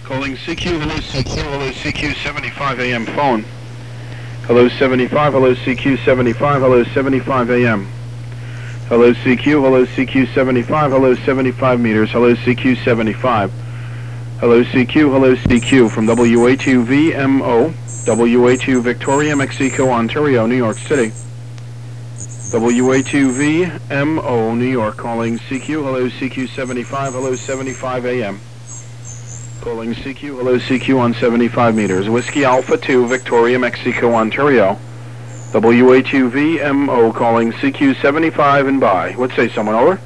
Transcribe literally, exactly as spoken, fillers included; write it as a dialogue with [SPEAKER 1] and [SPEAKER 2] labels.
[SPEAKER 1] Calling C Q, hello C Q, hello C Q seventy-five A M phone. Hello seventy-five, hello C Q seventy-five, hello seventy-five A M. Hello C Q, hello C Q seventy-five, hello seventy-five meters, hello C Q seventy-five. Hello C Q, hello C Q from W A two V M O, W A two Victoria, Mexico, Ontario, New York City. W A two V M O, New York, calling C Q, hello C Q seventy-five, hello seventy-five A M. Calling C Q, hello C Q on seventy-five meters. Whiskey Alpha two, Victoria, Mexico, Ontario. W A two V M O calling C Q seventy-five and by. What say someone, over?